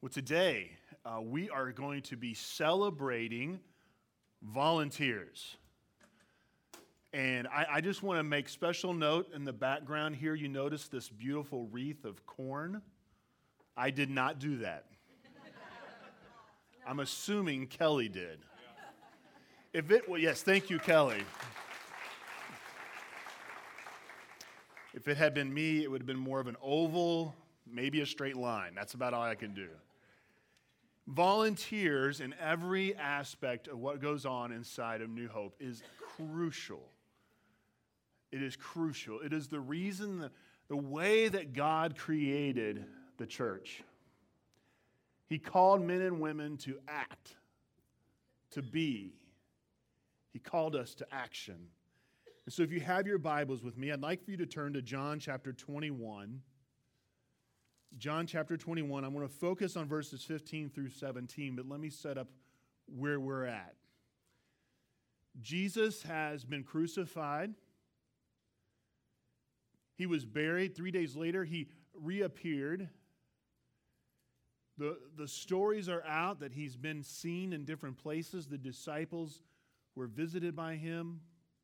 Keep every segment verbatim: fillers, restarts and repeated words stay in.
Well, today uh, we are going to be celebrating volunteers. And I, I just want to make special note in the background here. You notice this beautiful wreath of corn. I did not do that. I'm assuming Kelly did. If it, well, yes, thank you, Kelly. If it had been me, it would have been more of an oval, maybe a straight line. That's about all I can do. Volunteers in every aspect of what goes on inside of New Hope is crucial. It is crucial. It is the reason, the, the way that God created the church. He called men and women to act, to be. He called us to action. And so if you have your Bibles with me, I'd like for you to turn to John chapter twenty-one. John chapter twenty-one. I'm going to focus on verses fifteen through seventeen, but let me set up where we're at. Jesus has been crucified. He was buried. Three days later, he reappeared. The, the stories are out that he's been seen in different places. The disciples were visited by him.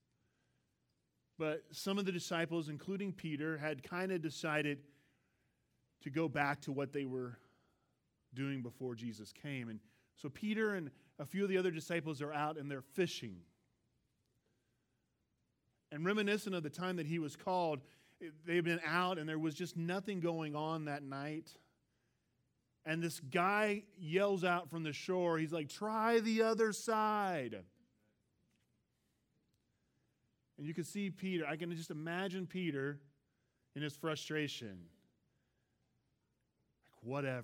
But some of the disciples, including Peter, had kind of decided to go back to what they were doing before Jesus came. And so Peter and a few of the other disciples are out and they're fishing. And reminiscent of the time that he was called, they've been out and there was just nothing going on that night. And this guy yells out from the shore, he's like, "Try the other side." And you can see Peter, I can just imagine Peter in his frustration. Like, whatever.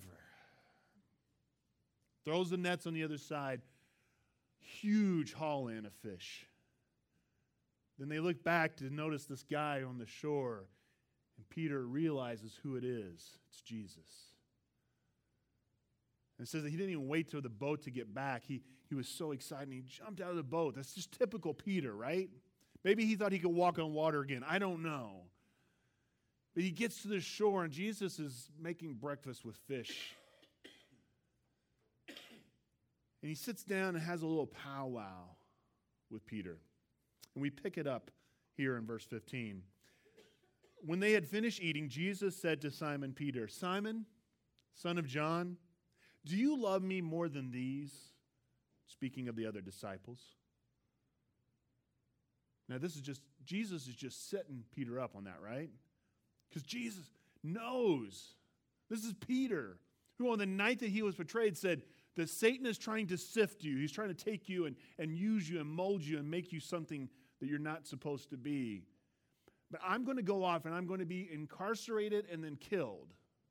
Throws the nets on the other side. Huge haul in of fish. Then they look back to notice this guy on the shore. And Peter realizes who it is. It's Jesus. And it says that he didn't even wait till the boat to get back. He, he was so excited and he jumped out of the boat. That's just typical Peter, right? Maybe he thought he could walk on water again. I don't know. But he gets to the shore and Jesus is making breakfast with fish. And he sits down and has a little powwow with Peter. And we pick it up here in verse fifteen. When they had finished eating, Jesus said to Simon Peter, "Simon, son of John, do you love me more than these?" Speaking of the other disciples. Now this is just, Jesus is just setting Peter up on that, right? Because Jesus knows. This is Peter, who on the night that he was betrayed said that Satan is trying to sift you. He's trying to take you and, and use you and mold you and make you something that you're not supposed to be. But I'm going to go off and I'm going to be incarcerated and then killed.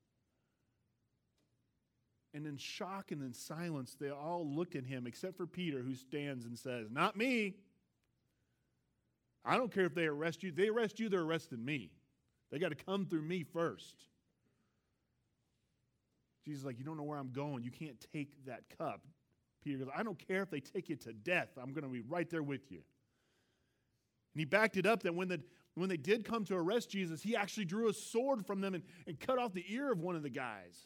And in shock and in silence, they all looked at him except for Peter, who stands and says, "Not me. I don't care if they arrest you. They arrest you, they're arresting me. They got to come through me first." Jesus is like, "You don't know where I'm going. You can't take that cup." Peter goes, "I don't care if they take you to death. I'm going to be right there with you." And he backed it up that when, the, when they did come to arrest Jesus, he actually drew a sword from them and, and cut off the ear of one of the guys.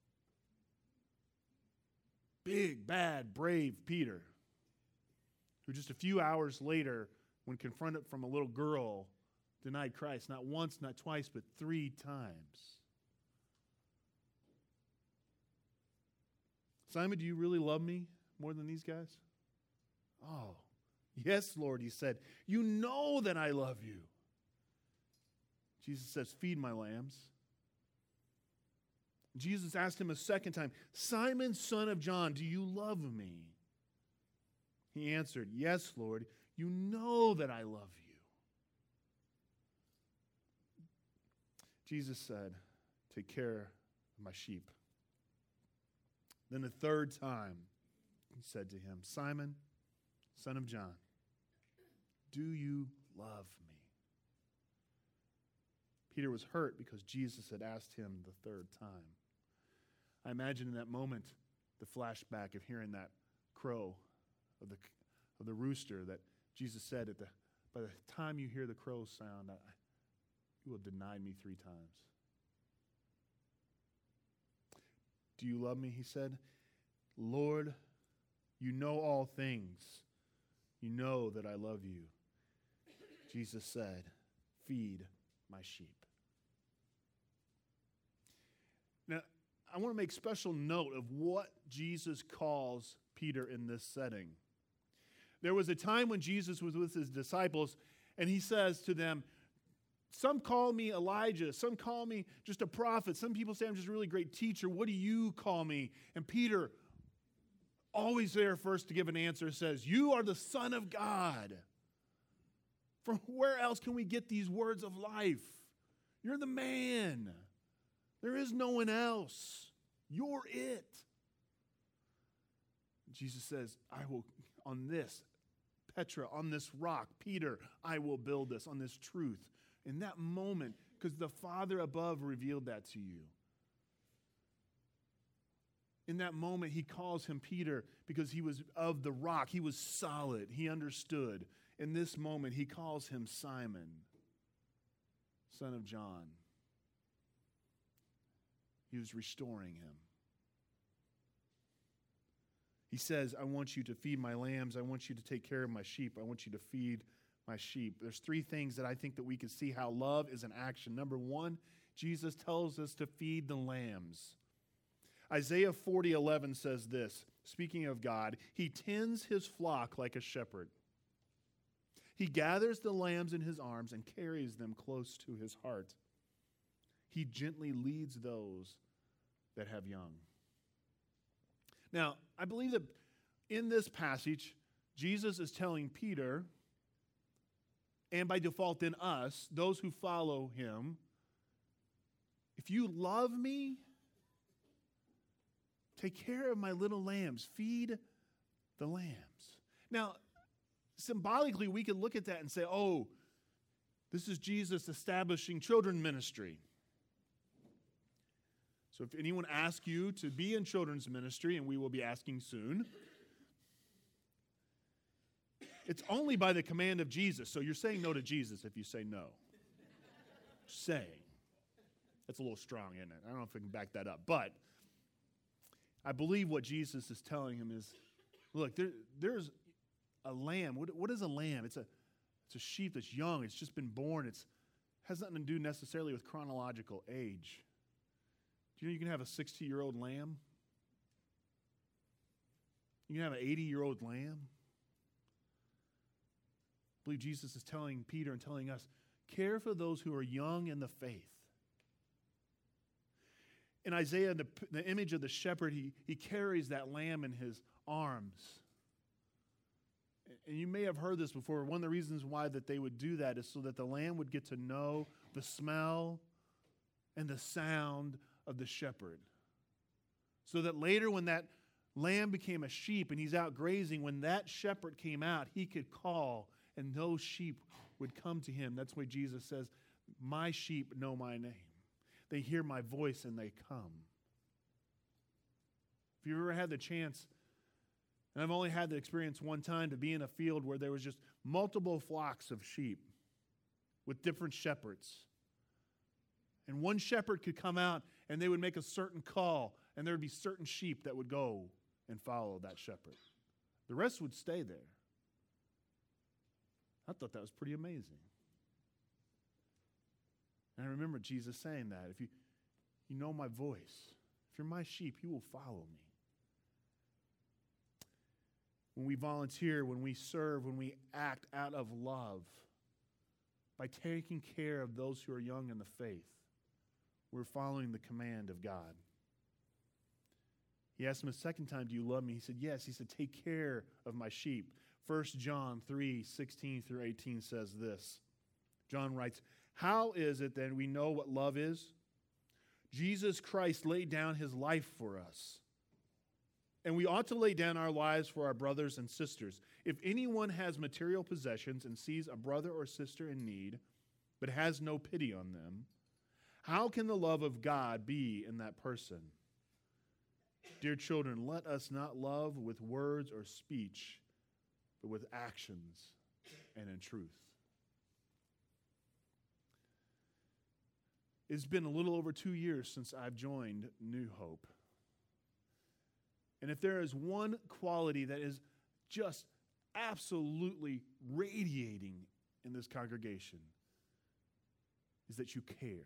Big, bad, brave Peter, who just a few hours later, when confronted from a little girl, denied Christ, not once, not twice, but three times. "Simon, do you really love me more than these guys?" "Oh, yes, Lord," he said. "You know that I love you." Jesus says, "Feed my lambs." Jesus asked him a second time, "Simon, son of John, do you love me?" He answered, "Yes, Lord. You know that I love you." Jesus said, "Take care of my sheep." Then the third time, he said to him, "Simon, son of John, do you love me?" Peter was hurt because Jesus had asked him the third time. I imagine in that moment the flashback of hearing that crow of the, of the rooster that Jesus said, at the, "By the time you hear the crow sound, I, you will deny me three times." Do you love me? He said. Lord, you know all things. You know that I love you. Jesus said, feed my sheep. Now, I want to make special note of what Jesus calls Peter in this setting. There was a time when Jesus was with his disciples, and he says to them, some call me Elijah, some call me just a prophet, some people say I'm just a really great teacher. What do you call me? And Peter, always there first to give an answer, says, you are the Son of God. From where else can we get these words of life? You're the man. There is no one else. You're it. Jesus says, I will, on this, Petra, on this rock, Peter, I will build this, on this truth. In that moment, because the Father above revealed that to you. In that moment, he calls him Peter because he was of the rock. He was solid. He understood. In this moment, he calls him Simon, son of John. He was restoring him. He says, I want you to feed my lambs. I want you to take care of my sheep. I want you to feed my sheep. There's three things that I think that we can see how love is an action. Number one, Jesus tells us to feed the lambs. Isaiah forty eleven says this, speaking of God, he tends his flock like a shepherd. He gathers the lambs in his arms and carries them close to his heart. He gently leads those that have young. Now, I believe that in this passage, Jesus is telling Peter, and by default in us, those who follow him, if you love me, take care of my little lambs. Feed the lambs. Now, symbolically, we could look at that and say, oh, this is Jesus establishing children's ministry. So if anyone asks you to be in children's ministry, and we will be asking soon, it's only by the command of Jesus. So you're saying no to Jesus if you say no. Saying. That's a little strong, isn't it? I don't know if I can back that up. But I believe what Jesus is telling him is, look, there, there's a lamb. What, what is a lamb? It's a, it's a sheep that's young. It's just been born. It has nothing to do necessarily with chronological age. Do you know you can have a sixty-year-old lamb? You can have an eighty-year-old lamb. I believe Jesus is telling Peter and telling us, care for those who are young in the faith. In Isaiah, the, the image of the shepherd, he, he carries that lamb in his arms. And you may have heard this before. One of the reasons why that they would do that is so that the lamb would get to know the smell and the sound of the shepherd. So that later when that lamb became a sheep and he's out grazing, when that shepherd came out, he could call and those sheep would come to him. That's why Jesus says, my sheep know my name. They hear my voice and they come. If you've ever had the chance, and I've only had the experience one time, to be in a field where there was just multiple flocks of sheep with different shepherds. And one shepherd could come out and they would make a certain call, and there would be certain sheep that would go and follow that shepherd. The rest would stay there. I thought that was pretty amazing. And I remember Jesus saying that. If you, you know my voice, if you're my sheep, you will follow me. When we volunteer, when we serve, when we act out of love, by taking care of those who are young in the faith, we're following the command of God. He asked him a second time, do you love me? He said, yes. He said, take care of my sheep. First John three, sixteen through eighteen says this. John writes, how is it then we know what love is? Jesus Christ laid down his life for us. And we ought to lay down our lives for our brothers and sisters. If anyone has material possessions and sees a brother or sister in need, but has no pity on them, how can the love of God be in that person? Dear children, let us not love with words or speech, but with actions and in truth. It's been a little over two years since I've joined New Hope. And if there is one quality that is just absolutely radiating in this congregation, is that you care.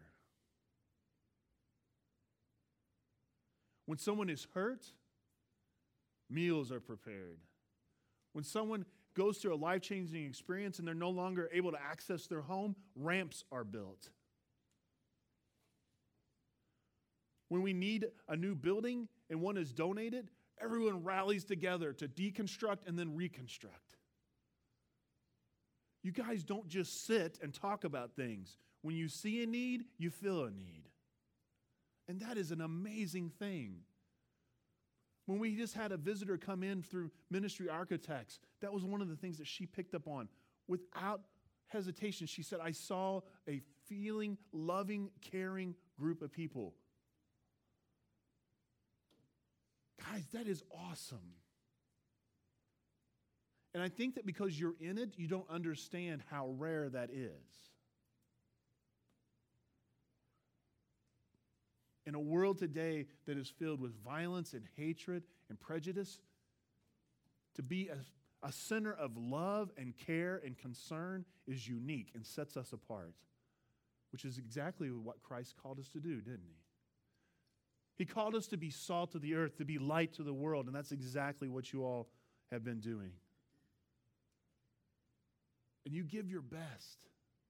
When someone is hurt, meals are prepared. When someone goes through a life-changing experience and they're no longer able to access their home, ramps are built. When we need a new building and one is donated, everyone rallies together to deconstruct and then reconstruct. You guys don't just sit and talk about things. When you see a need, you feel a need. And that is an amazing thing. When we just had a visitor come in through Ministry Architects, that was one of the things that she picked up on. Without hesitation, she said, I saw a feeling, loving, caring group of people. Guys, that is awesome. And I think that because you're in it, you don't understand how rare that is. In a world today that is filled with violence and hatred and prejudice, to be a, a center of love and care and concern is unique and sets us apart, which is exactly what Christ called us to do, didn't he? He called us to be salt of the earth, to be light to the world, and that's exactly what you all have been doing. And you give your best.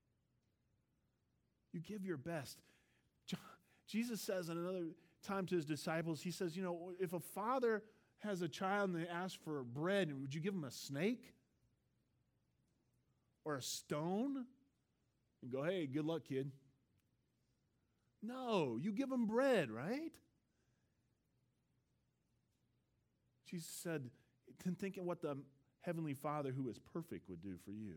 You give your best. John, Jesus says in another time to his disciples, he says, you know, if a father has a child and they ask for bread, would you give him a snake? Or a stone? And go, hey, good luck, kid. No, you give them bread, right? Jesus said, think of what the Heavenly Father who is perfect would do for you.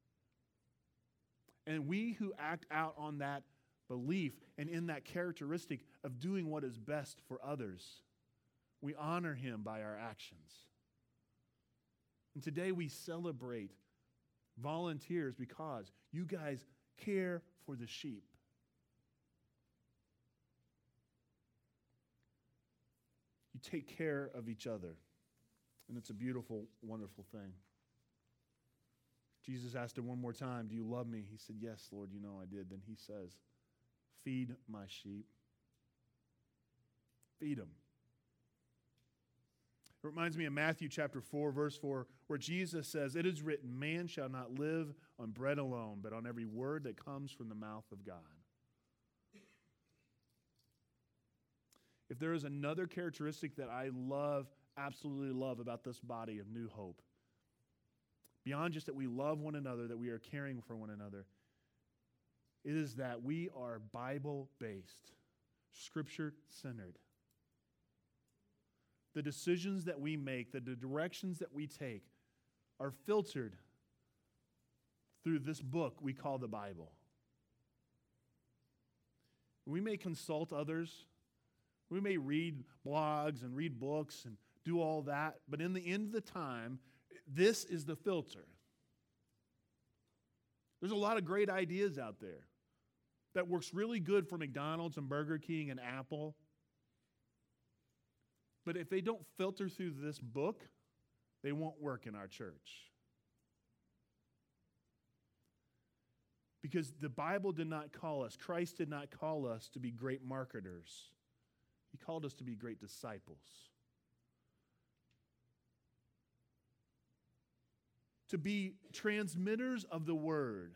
And we who act out on that belief and in that characteristic of doing what is best for others, we honor him by our actions. And today we celebrate volunteers because you guys care for the sheep. You take care of each other. And it's a beautiful, wonderful thing. Jesus asked him one more time, do you love me? He said, yes, Lord, you know I did. Then he says, feed my sheep. Feed them. It reminds me of Matthew chapter four, verse four, where Jesus says, it is written, man shall not live on bread alone, but on every word that comes from the mouth of God. If there is another characteristic that I love, absolutely love about this body of New Hope, beyond just that we love one another, that we are caring for one another, it is that we are Bible-based, Scripture-centered. The decisions that we make, the directions that we take are filtered through this book we call the Bible. We may consult others. We may read blogs and read books and do all that, but in the end of the time, this is the filter. There's a lot of great ideas out there that works really good for McDonald's and Burger King and Apple. But if they don't filter through this book, they won't work in our church. Because the Bible did not call us, Christ did not call us to be great marketers. He called us to be great disciples. To be transmitters of the word.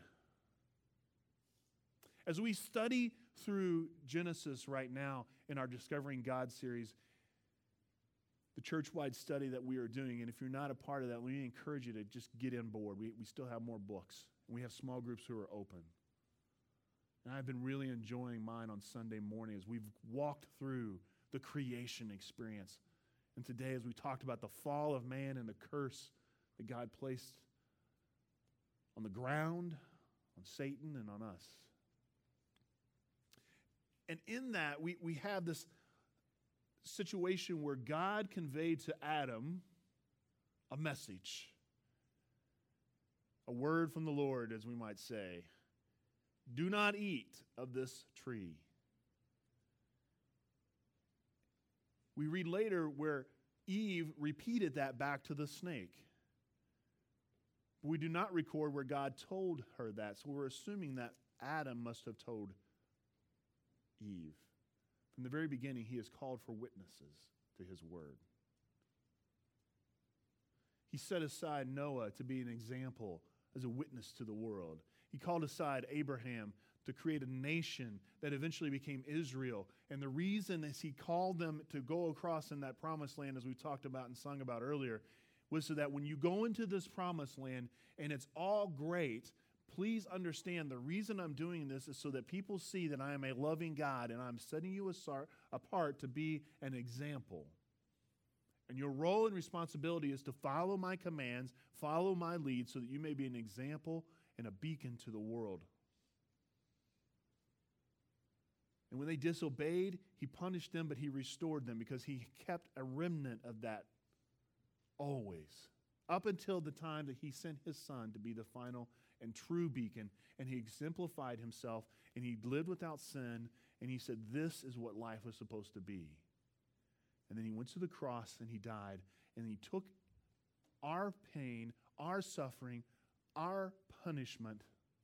As we study through Genesis right now in our Discovering God series, the church-wide study that we are doing, and if you're not a part of that, we encourage you to just get in board. We, we still have more books. And we have small groups who are open. And I've been really enjoying mine on Sunday morning as we've walked through the creation experience. And today, as we talked about the fall of man and the curse that God placed on the ground, on Satan, and on us. And in that, we, we have this situation where God conveyed to Adam a message, a word from the Lord, as we might say. Do not eat of this tree. We read later where Eve repeated that back to the snake. We do not record where God told her that, so we're assuming that Adam must have told Eve. From the very beginning, he has called for witnesses to his word. He set aside Noah to be an example as a witness to the world. He called aside Abraham to create a nation that eventually became Israel. And the reason is he called them to go across in that promised land, as we talked about and sung about earlier, was so that when you go into this promised land and it's all great, please understand the reason I'm doing this is so that people see that I am a loving God and I'm setting you apart to be an example. And your role and responsibility is to follow my commands, follow my lead, so that you may be an example and a beacon to the world. And when they disobeyed, he punished them, but he restored them because he kept a remnant of that always, up until the time that he sent his son to be the final and true beacon, and he exemplified himself, and he lived without sin, and he said, this is what life was supposed to be. And then he went to the cross, and he died, and he took our pain, our suffering, our punishment,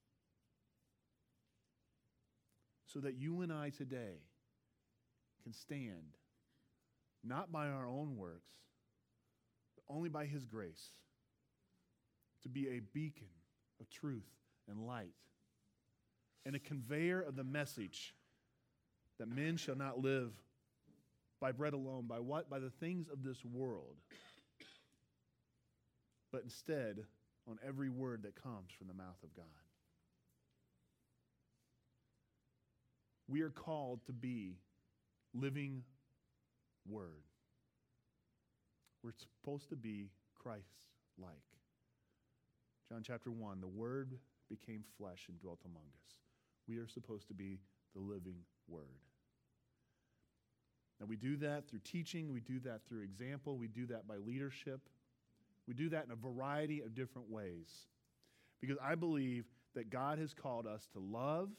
so that you and I today can stand, not by our own works, but only by his grace, to be a beacon of truth and light, and a conveyor of the message that men shall not live by bread alone. By what? By the things of this world, but instead on every word that comes from the mouth of God. We are called to be living word. We're supposed to be Christ-like. John chapter one, the Word became flesh and dwelt among us. We are supposed to be the living Word. Now we do that through teaching, we do that through example, we do that by leadership. We do that in a variety of different ways. Because I believe that God has called us to love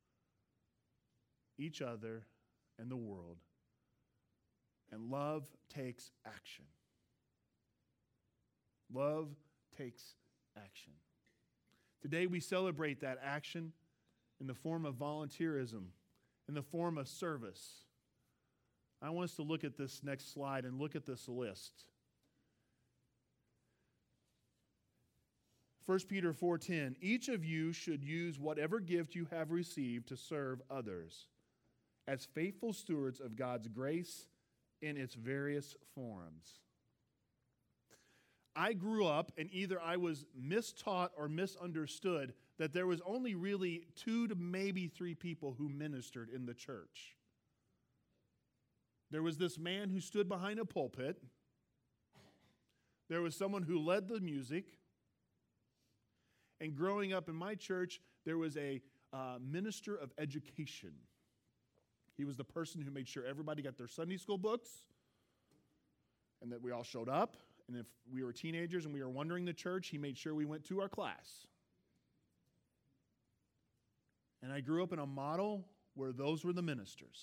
each other and the world. And love takes action. Love takes action. Today we celebrate that action in the form of volunteerism, in the form of service. I want us to look at this next slide and look at this list. First Peter four ten, each of you should use whatever gift you have received to serve others as faithful stewards of God's grace in its various forms. I grew up, and either I was mistaught or misunderstood that there was only really two to maybe three people who ministered in the church. There was this man who stood behind a pulpit. There was someone who led the music. And growing up in my church, there was a uh, minister of education. He was the person who made sure everybody got their Sunday school books and that we all showed up. And if we were teenagers and we were wandering the church, he made sure we went to our class. And I grew up in a model where those were the ministers.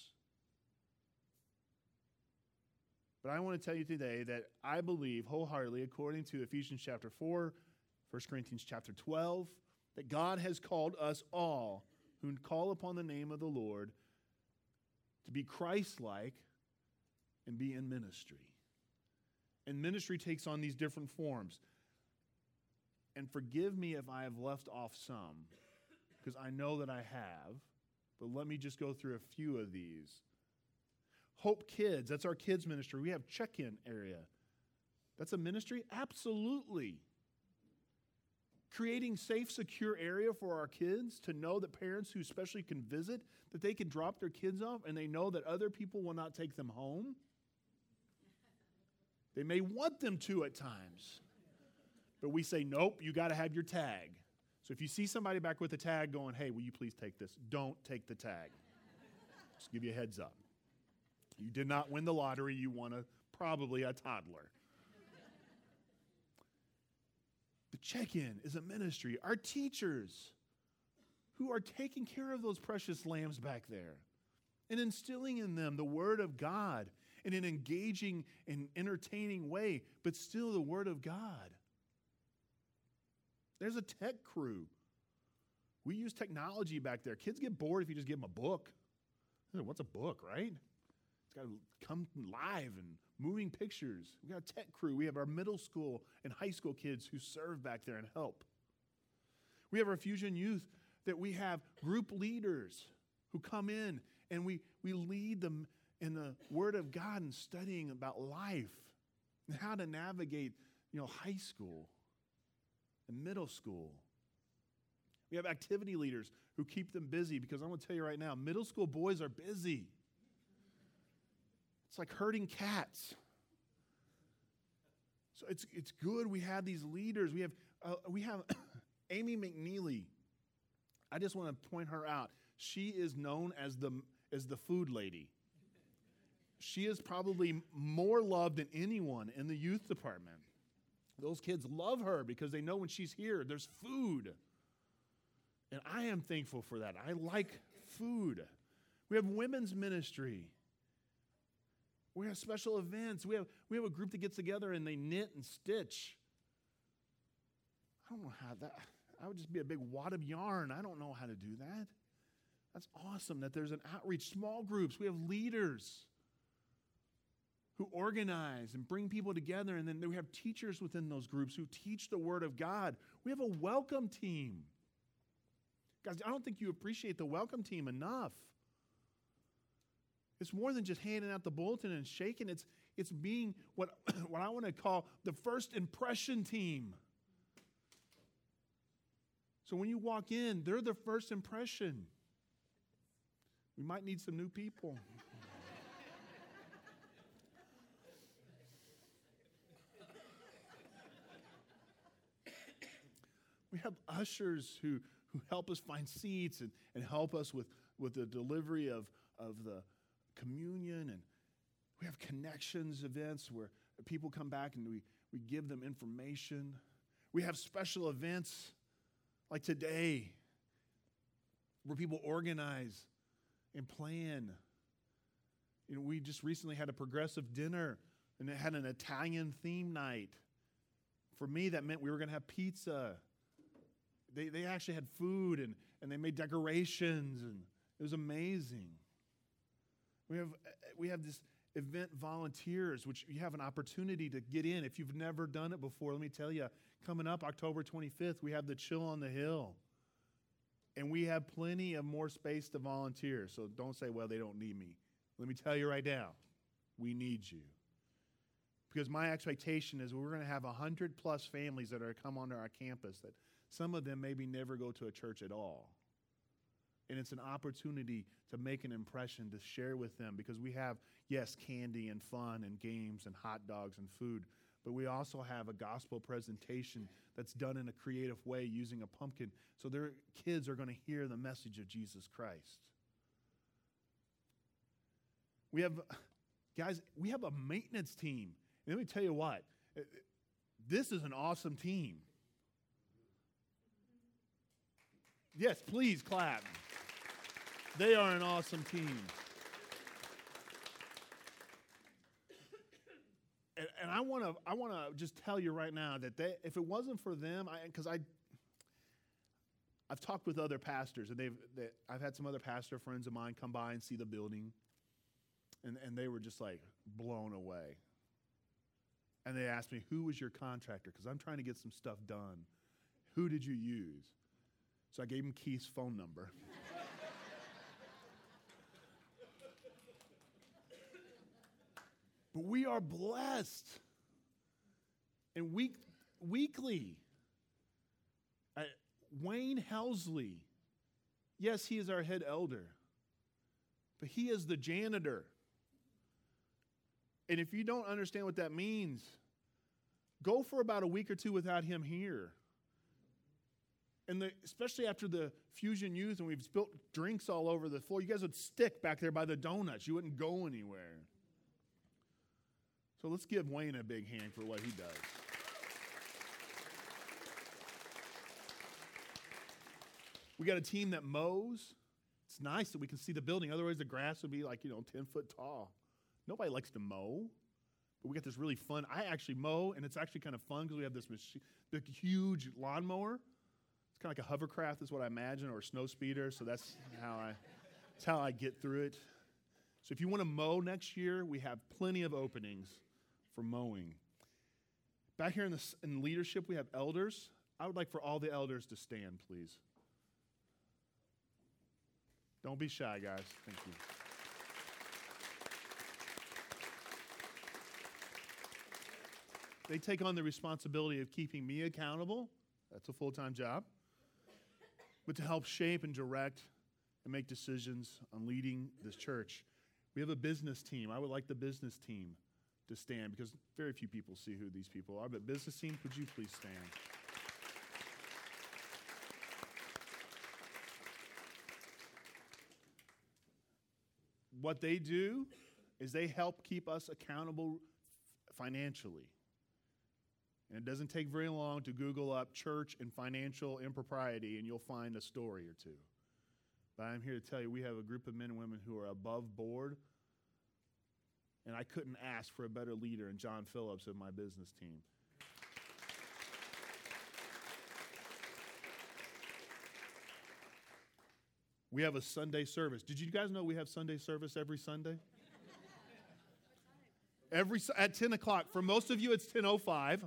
But I want to tell you today that I believe wholeheartedly, according to Ephesians chapter four, First Corinthians chapter twelve, that God has called us all who call upon the name of the Lord to be Christ-like and be in ministry. And ministry takes on these different forms. And forgive me if I have left off some, because I know that I have, but let me just go through a few of these. Hope Kids, that's our kids ministry. We have check-in area. That's a ministry? Absolutely. Creating safe, secure area for our kids to know that parents who especially can visit, that they can drop their kids off and they know that other people will not take them home. They may want them to at times, but we say, nope, you got to have your tag. So if you see somebody back with a tag going, hey, will you please take this? Don't take the tag. Just give you a heads up. You did not win the lottery. You won a, probably a toddler. The check-in is a ministry. Our teachers who are taking care of those precious lambs back there and instilling in them the Word of God in an engaging and entertaining way, but still the Word of God. There's a tech crew. We use technology back there. Kids get bored if you just give them a book. What's a book, right? It's got to come live and moving pictures. We got a tech crew. We have our middle school and high school kids who serve back there and help. We have our Fusion Youth that we have group leaders who come in and we, we lead them in the Word of God and studying about life and how to navigate, you know, high school and middle school. We have activity leaders who keep them busy because I'm going to tell you right now, middle school boys are busy. It's like herding cats. So it's it's good we have these leaders. We have uh, we have Amy McNeely. I just want to point her out. She is known as the as the food lady. She is probably more loved than anyone in the youth department. Those kids love her because they know when she's here, there's food. And I am thankful for that. I like food. We have women's ministry. We have special events. We have, we have a group that gets together and they knit and stitch. I don't know how that, I would just be a big wad of yarn. I don't know how to do that. That's awesome that there's an outreach, small groups. We have leaders who organize and bring people together, and then we have teachers within those groups who teach the Word of God. We have a welcome team. Guys, I don't think you appreciate the welcome team enough. It's more than just handing out the bulletin and shaking. It's, it's being what, what I want to call the first impression team. So when you walk in, they're the first impression. We might need some new people. We have ushers who, who help us find seats and, and help us with, with the delivery of, of the communion. And we have connections events where people come back and we, we give them information. We have special events like today where people organize and plan. You know, we just recently had a progressive dinner and it had an Italian theme night. For me, that meant we were going to have pizza. They they actually had food and, and they made decorations and it was amazing. We have we have this event volunteers, which you have an opportunity to get in. If you've never done it before, let me tell you, coming up October twenty-fifth, we have the Chill on the Hill. And we have plenty of more space to volunteer. So don't say, well, they don't need me. Let me tell you right now, we need you. Because my expectation is we're going to have one hundred plus families that are come onto our campus that some of them maybe never go to a church at all. And it's an opportunity to make an impression, to share with them, because we have, yes, candy and fun and games and hot dogs and food, but we also have a gospel presentation that's done in a creative way using a pumpkin, so their kids are going to hear the message of Jesus Christ. We have, guys, we have a maintenance team. And let me tell you what, this is an awesome team. Yes, please clap. They are an awesome team. And, and I want to I want to just tell you right now that they, if it wasn't for them, because I, I, I've talked with other pastors, and they've they, I've had some other pastor friends of mine come by and see the building, and, and they were just like blown away. And they asked me, who was your contractor? Because I'm trying to get some stuff done. Who did you use? So I gave him Keith's phone number. But we are blessed. And week, weekly, uh, Wayne Helsley, yes, he is our head elder, but he is the janitor. And if you don't understand what that means, go for about a week or two without him here. And the, especially after the Fusion Youth and we've spilt drinks all over the floor, you guys would stick back there by the donuts. You wouldn't go anywhere. So let's give Wayne a big hand for what he does. We got a team that mows. It's nice that we can see the building. Otherwise, the grass would be like, you know, ten foot tall. Nobody likes to mow, but we got this really fun. I actually mow, and it's actually kind of fun because we have this machine, big, huge lawnmower. It's kind of like a hovercraft is what I imagine, or a snow speeder, so that's how I, that's how I get through it. So if you want to mow next year, we have plenty of openings for mowing. Back here in, the, in leadership, we have elders. I would like for all the elders to stand, please. Don't be shy, guys. Thank you. They take on the responsibility of keeping me accountable. That's a full-time job. But to help shape and direct and make decisions on leading this church. We have a business team. I would like the business team to stand because very few people see who these people are. But business team, could you please stand? What they do is they help keep us accountable financially. And it doesn't take very long to Google up church and financial impropriety, and you'll find a story or two. But I'm here to tell you, we have a group of men and women who are above board, and I couldn't ask for a better leader than John Phillips of my business team. We have a Sunday service. Did you guys know we have Sunday service every Sunday? Every at ten o'clock. For most of you, it's ten oh five.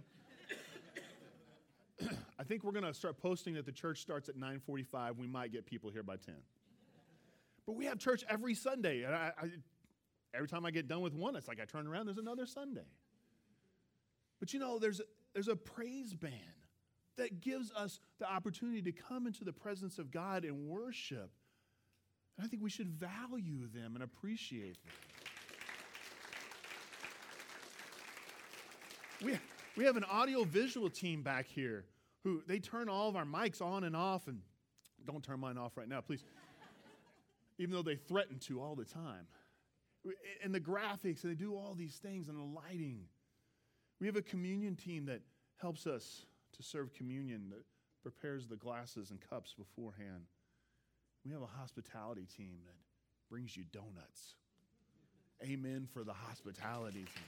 I think we're going to start posting that the church starts at nine forty-five. We might get people here by ten. But we have church every Sunday. And I, I, every time I get done with one, it's like I turn around, there's another Sunday. But you know, there's a, there's a praise band that gives us the opportunity to come into the presence of God and worship. And I think we should value them and appreciate them. We, we have an audio-visual team back here who they turn all of our mics on and off, and don't turn mine off right now, please, even though they threaten to all the time. And the graphics, and they do all these things, and the lighting. We have a communion team that helps us to serve communion, that prepares the glasses and cups beforehand. We have a hospitality team that brings you donuts. Amen for the hospitality team.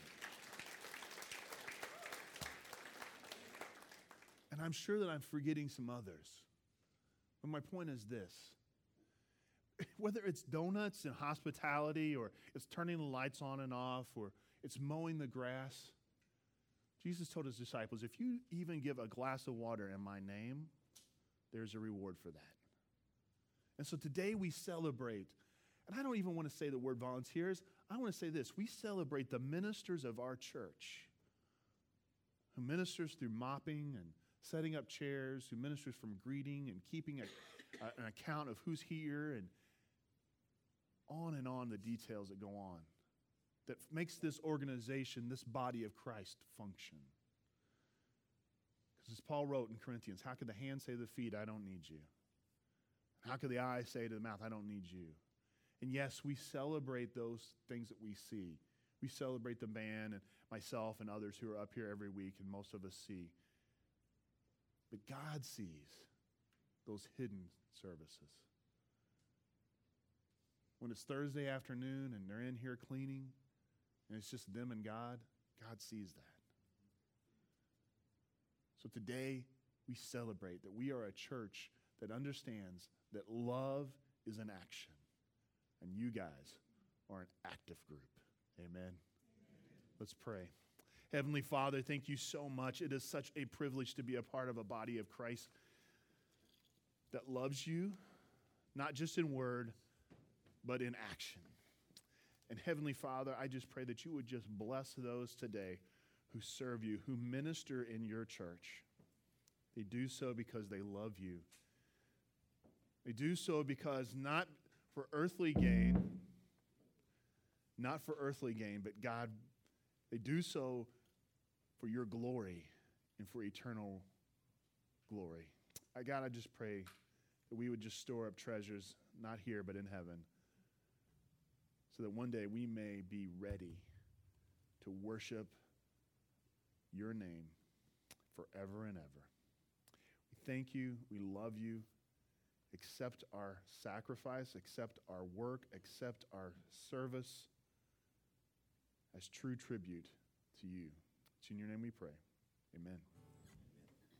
And I'm sure that I'm forgetting some others. But my point is this. Whether it's donuts and hospitality, or it's turning the lights on and off, or it's mowing the grass, Jesus told his disciples, if you even give a glass of water in my name, there's a reward for that. And so today we celebrate, and I don't even want to say the word volunteers. I want to say this. We celebrate the ministers of our church, who ministers through mopping and setting up chairs, who ministers from greeting and keeping a, a, an account of who's here, and on and on the details that go on that makes this organization, this body of Christ, function. Because as Paul wrote in Corinthians, how could the hand say to the feet, I don't need you? How could the eye say to the mouth, I don't need you? And yes, we celebrate those things that we see. We celebrate the band and myself and others who are up here every week, and most of us see. But God sees those hidden services. When it's Thursday afternoon and they're in here cleaning, and it's just them and God, God sees that. So today, we celebrate that we are a church that understands that love is an action, and you guys are an active group. Amen. Amen. Let's pray. Heavenly Father, thank you so much. It is such a privilege to be a part of a body of Christ that loves you, not just in word, but in action. And Heavenly Father, I just pray that you would just bless those today who serve you, who minister in your church. They do so because they love you. They do so because not for earthly gain, not for earthly gain, but God, they do so for your glory and for eternal glory. I, God, I just pray that we would just store up treasures, not here, but in heaven, so that one day we may be ready to worship your name forever and ever. We thank you. We love you. Accept our sacrifice, accept our work, accept our service. as true tribute to you. It's in your name we pray. Amen.